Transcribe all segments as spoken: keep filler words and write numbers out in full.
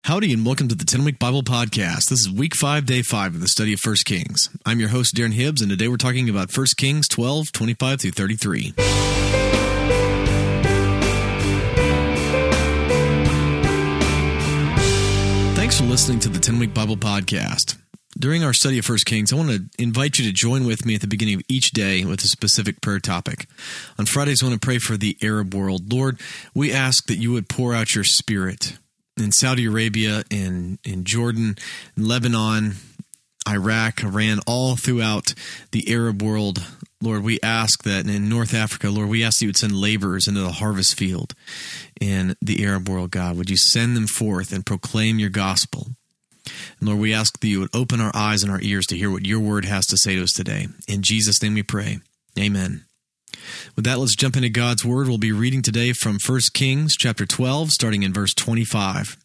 Howdy and welcome to the ten-Week Bible Podcast. This is week five, day five of the study of First Kings. I'm your host, Darren Hibbs, and today we're talking about First Kings twelve, twenty-five through thirty-three. Thanks for listening to the ten-Week Bible Podcast. During our study of First Kings, I want to invite you to join with me at the beginning of each day with a specific prayer topic. On Fridays, I want to pray for the Arab world. Lord, we ask that you would pour out your Spirit in Saudi Arabia, in, in Jordan, in Lebanon, Iraq, Iran, all throughout the Arab world. Lord, we ask that in North Africa, Lord, we ask that you would send laborers into the harvest field in the Arab world, God. Would you send them forth and proclaim your gospel? And Lord, we ask that you would open our eyes and our ears to hear what your word has to say to us today. In Jesus' name we pray. Amen. With that, let's jump into God's Word. We'll be reading today from First Kings chapter twelve, starting in verse twenty-five.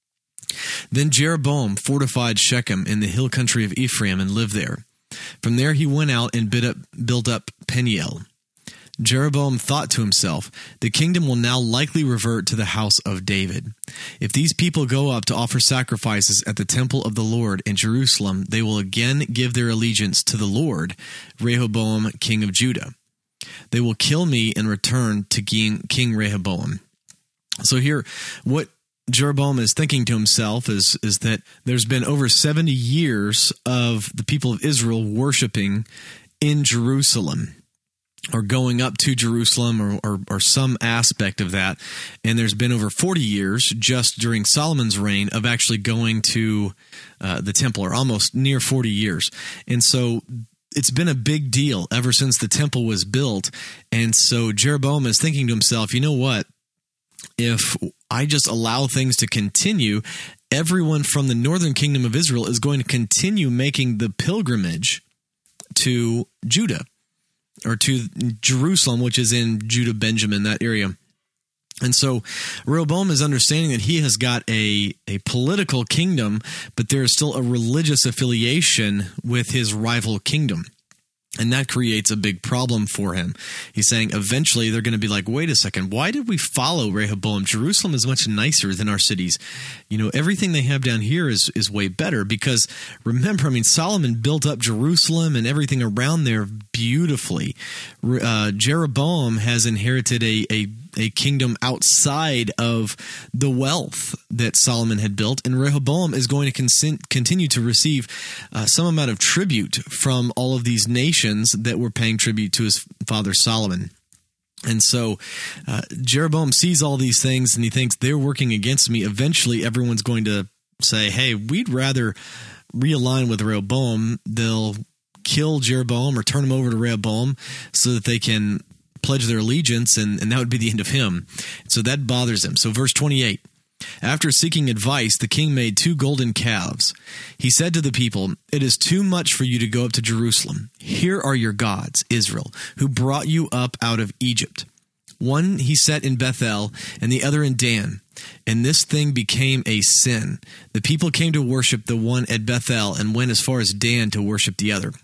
Then Jeroboam fortified Shechem in the hill country of Ephraim and lived there. From there he went out and built up, built up Peniel. Jeroboam thought to himself, the kingdom will now likely revert to the house of David. If these people go up to offer sacrifices at the temple of the Lord in Jerusalem, they will again give their allegiance to the Lord, Rehoboam, king of Judah. They will kill me and return to King, King Rehoboam. So here, what Jeroboam is thinking to himself is, is that there's been over seventy years of the people of Israel worshiping in Jerusalem, or going up to Jerusalem, or, or, or some aspect of that. And there's been over forty years just during Solomon's reign of actually going to uh, the temple, or almost near forty years. And so it's been a big deal ever since the temple was built. And so Jeroboam is thinking to himself, you know what? If I just allow things to continue, everyone from the northern kingdom of Israel is going to continue making the pilgrimage to Judah, or to Jerusalem, which is in Judah, Benjamin, that area. And so Rehoboam is understanding that he has got a, a political kingdom, but there is still a religious affiliation with his rival kingdom. And that creates a big problem for him. He's saying eventually they're going to be like, wait a second, why did we follow Rehoboam? Jerusalem is much nicer than our cities. You know, everything they have down here is, is way better, because remember, I mean, Solomon built up Jerusalem and everything around there beautifully. Uh, Jeroboam has inherited a, a a kingdom outside of the wealth that Solomon had built, and Rehoboam is going to con- continue to receive uh, some amount of tribute from all of these nations that were paying tribute to his father Solomon. And so uh, Jeroboam sees all these things and he thinks, they're working against me. Eventually everyone's going to say, hey, we'd rather realign with Rehoboam. They'll kill Jeroboam or turn him over to Rehoboam so that they can pledge their allegiance, and, and that would be the end of him. So that bothers him. So verse twenty-eight, after seeking advice, the king made two golden calves. He said to the people, it is too much for you to go up to Jerusalem. Here are your gods, Israel, who brought you up out of Egypt. One he set in Bethel and the other in Dan. And this thing became a sin. The people came to worship the one at Bethel and went as far as Dan to worship the other.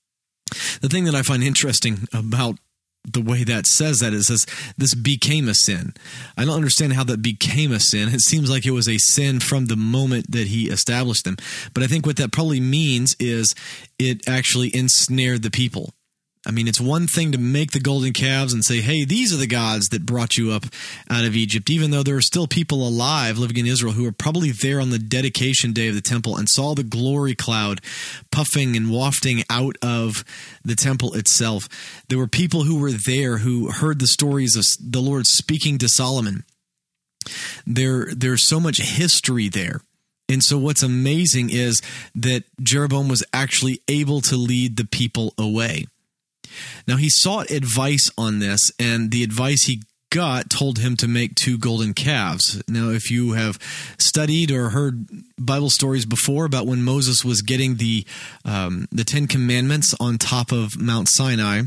The thing that I find interesting about the way that says that, it says this became a sin. I don't understand how that became a sin. It seems like it was a sin from the moment that he established them. But I think what that probably means is it actually ensnared the people. I mean, it's one thing to make the golden calves and say, hey, these are the gods that brought you up out of Egypt, even though there are still people alive living in Israel who were probably there on the dedication day of the temple and saw the glory cloud puffing and wafting out of the temple itself. There were people who were there who heard the stories of the Lord speaking to Solomon. There, there's so much history there. And so what's amazing is that Jeroboam was actually able to lead the people away. Now, he sought advice on this, and the advice he got told him to make two golden calves. Now, if you have studied or heard Bible stories before about when Moses was getting the um, the Ten Commandments on top of Mount Sinai,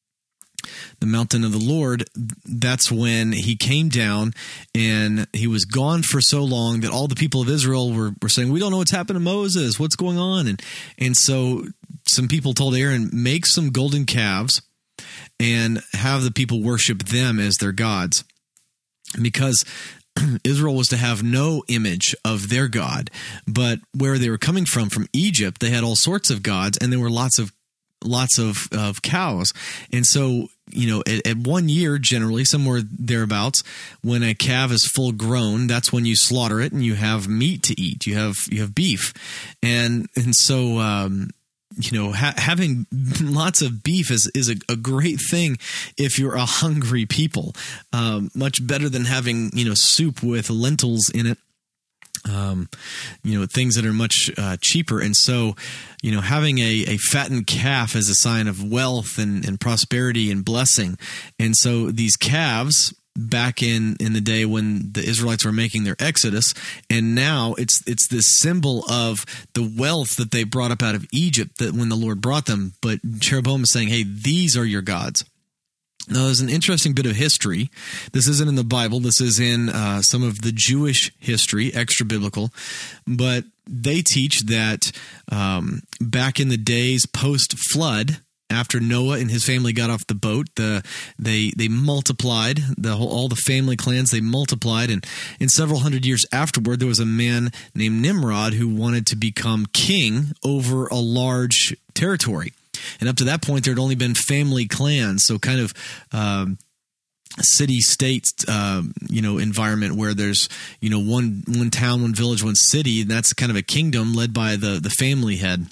the mountain of the Lord, that's when he came down, and he was gone for so long that all the people of Israel were, were saying, we don't know what's happened to Moses. What's going on? And, and so some people told Aaron, make some golden calves and have the people worship them as their gods. Because Israel was to have no image of their God, but where they were coming from, from Egypt, they had all sorts of gods, and there were lots of lots of, of cows. And so, you know, at, at one year, generally, somewhere thereabouts, when a calf is full grown, that's when you slaughter it and you have meat to eat. You have you have beef. And and so, um, you know, ha- having lots of beef is, is a, a great thing if you're a hungry people. Um, much better than having, you know, soup with lentils in it. Um, you know, things that are much uh, cheaper. And so, you know, having a, a fattened calf is a sign of wealth and, and prosperity and blessing. And so these calves back in, in the day when the Israelites were making their exodus, and now it's it's this symbol of the wealth that they brought up out of Egypt, that when the Lord brought them. But Jeroboam is saying, hey, these are your gods. Now, there's an interesting bit of history. This isn't in the Bible. This is in uh, some of the Jewish history, extra-biblical. But they teach that um, back in the days post-flood, after Noah and his family got off the boat, the they they multiplied, the whole, all the family clans, they multiplied. And in several hundred years afterward, there was a man named Nimrod who wanted to become king over a large territory. And up to that point, there had only been family clans, so kind of um, city-state, uh, you know, environment where there's, you know, one one town, one village, one city, and that's kind of a kingdom led by the the family head.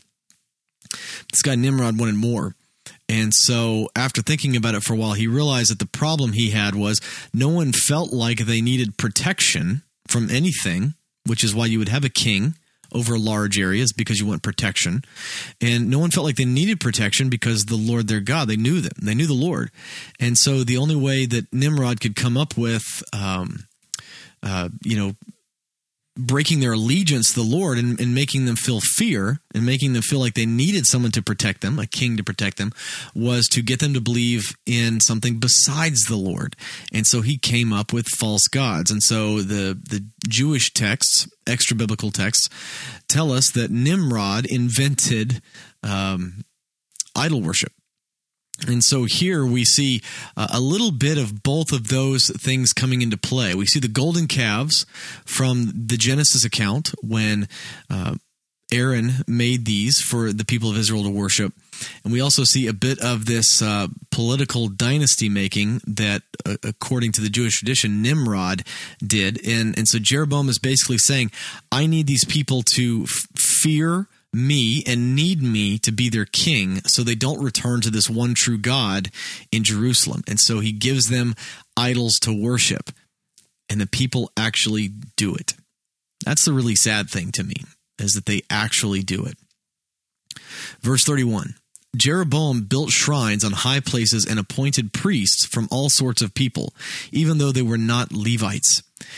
This guy Nimrod wanted more. And so after thinking about it for a while, he realized that the problem he had was no one felt like they needed protection from anything, which is why you would have a king over large areas, because you want protection. And no one felt like they needed protection because the Lord their God, they knew them. They knew the Lord. And so the only way that Nimrod could come up with, um, uh, you know, breaking their allegiance to the Lord and, and making them feel fear and making them feel like they needed someone to protect them, a king to protect them, was to get them to believe in something besides the Lord. And so he came up with false gods. And so the, the Jewish texts, extra biblical texts, tell us that Nimrod invented um, idol worship. And so here we see uh, a little bit of both of those things coming into play. We see the golden calves from the Genesis account when uh, Aaron made these for the people of Israel to worship. And we also see a bit of this uh, political dynasty making that, uh, according to the Jewish tradition, Nimrod did. And, and so Jeroboam is basically saying, I need these people to f- fear me and need me to be their king so they don't return to this one true God in Jerusalem. And so he gives them idols to worship, and the people actually do it. That's the really sad thing to me, is that they actually do it. Verse thirty-one, Jeroboam built shrines on high places and appointed priests from all sorts of people, even though they were not Levites.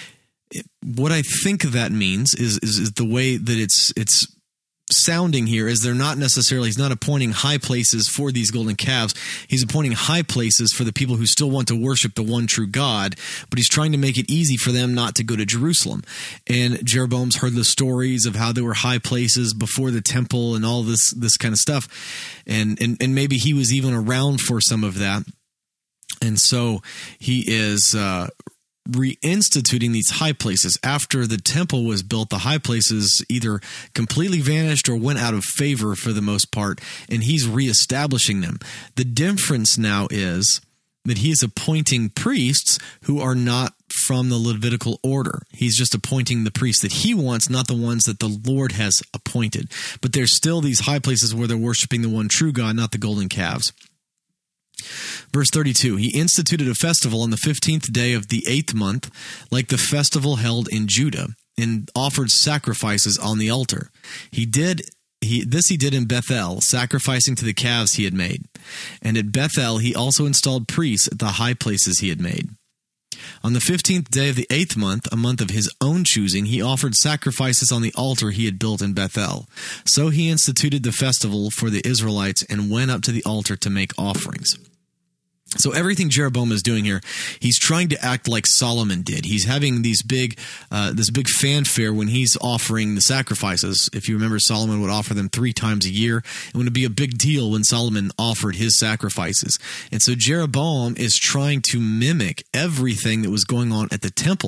What I think that means is, is, is the way that it's it's sounding here is they're not necessarily, he's not appointing high places for these golden calves. He's appointing high places for the people who still want to worship the one true God, but he's trying to make it easy for them not to go to Jerusalem. And Jeroboam's heard the stories of how there were high places before the temple and all this, this kind of stuff. And, and, and maybe he was even around for some of that. And so he is, uh, reinstituting these high places. After the temple was built, the high places either completely vanished or went out of favor for the most part, and he's reestablishing them. The difference now is that he is appointing priests who are not from the Levitical order. He's just appointing the priests that he wants, not the ones that the Lord has appointed. But there's still these high places where they're worshiping the one true God, not the golden calves. Verse thirty-two, he instituted a festival on the fifteenth day of the eighth month, like the festival held in Judah, and offered sacrifices on the altar. He did he this he did in Bethel, sacrificing to the calves he had made. And at Bethel he also installed priests at the high places he had made. On the fifteenth day of the eighth month, a month of his own choosing, he offered sacrifices on the altar he had built in Bethel. So he instituted the festival for the Israelites and went up to the altar to make offerings. So everything Jeroboam is doing here, he's trying to act like Solomon did. He's having these big, uh, this big fanfare when he's offering the sacrifices. If you remember, Solomon would offer them three times a year. It would be a big deal when Solomon offered his sacrifices. And so Jeroboam is trying to mimic everything that was going on at the temple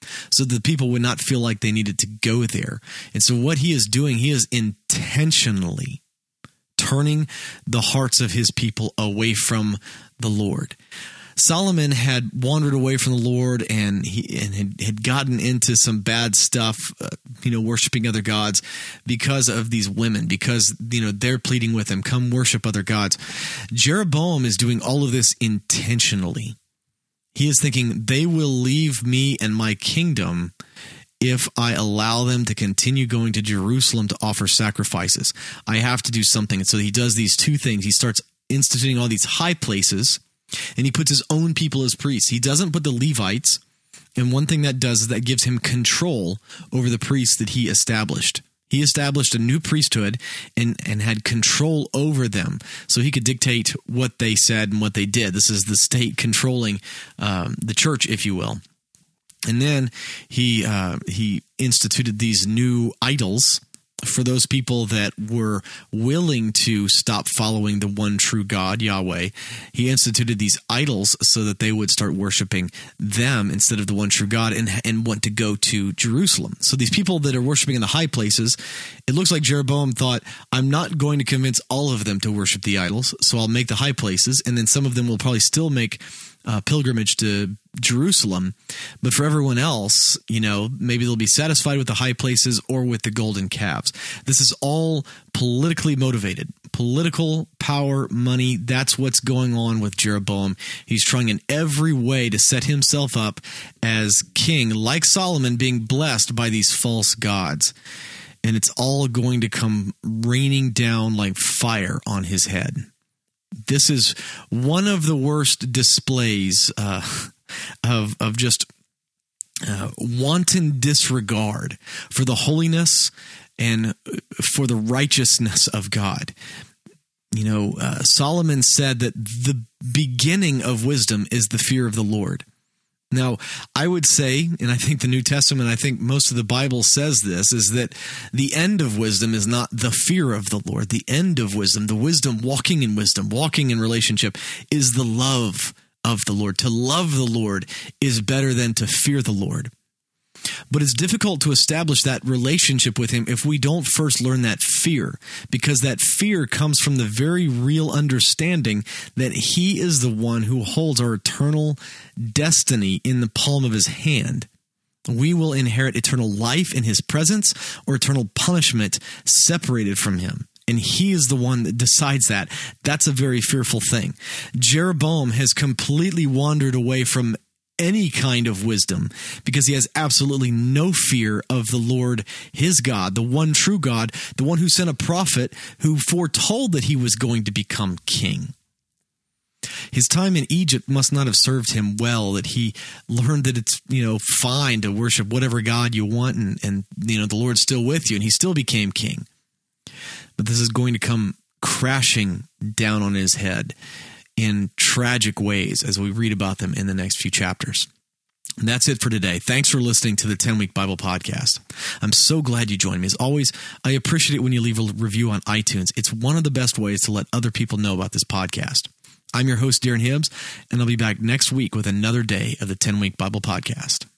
so the people would not feel like they needed to go there. And so what he is doing, he is intentionally turning the hearts of his people away from the Lord. Solomon had wandered away from the Lord, and he and had, had gotten into some bad stuff, uh, you know, worshiping other gods because of these women, because, you know, they're pleading with him, come worship other gods. Jeroboam is doing all of this intentionally. He is thinking, they will leave me and my kingdom if I allow them to continue going to Jerusalem to offer sacrifices. I have to do something. And so he does these two things. He starts instituting all these high places, and he puts his own people as priests. He doesn't put the Levites. And one thing that does is that gives him control over the priests that he established. He established a new priesthood and, and had control over them, so he could dictate what they said and what they did. This is the state controlling um, the church, if you will. And then he uh, he instituted these new idols for those people that were willing to stop following the one true God, Yahweh. He instituted these idols so that they would start worshiping them instead of the one true God, and, and want to go to Jerusalem. So these people that are worshiping in the high places, it looks like Jeroboam thought, I'm not going to convince all of them to worship the idols, so I'll make the high places, and then some of them will probably still make Uh, pilgrimage to Jerusalem. But for everyone else, you know, maybe they'll be satisfied with the high places or with the golden calves. This is all politically motivated. Political power, money, that's what's going on with Jeroboam. He's trying in every way to set himself up as king, like Solomon, being blessed by these false gods. And it's all going to come raining down like fire on his head. This is one of the worst displays uh, of of just uh, wanton disregard for the holiness and for the righteousness of God. You know, uh, Solomon said that the beginning of wisdom is the fear of the Lord. Now, I would say, and I think the New Testament, I think most of the Bible says this, is that the end of wisdom is not the fear of the Lord. The end of wisdom, the wisdom, walking in wisdom, walking in relationship, is the love of the Lord. To love the Lord is better than to fear the Lord. But it's difficult to establish that relationship with him if we don't first learn that fear, because that fear comes from the very real understanding that he is the one who holds our eternal destiny in the palm of his hand. We will inherit eternal life in his presence or eternal punishment separated from him. And he is the one that decides that. That's a very fearful thing. Jeroboam has completely wandered away from any kind of wisdom because he has absolutely no fear of the Lord, his God, the one true God, the one who sent a prophet who foretold that he was going to become king. His time in Egypt must not have served him well, that he learned that it's, you know, fine to worship whatever God you want, and, and you know, the Lord's still with you, and he still became king. But this is going to come crashing down on his head in tragic ways as we read about them in the next few chapters. And that's it for today. Thanks for listening to the ten-Week Bible Podcast. I'm so glad you joined me. As always, I appreciate it when you leave a review on iTunes. It's one of the best ways to let other people know about this podcast. I'm your host, Darren Hibbs, and I'll be back next week with another day of the ten-Week Bible Podcast.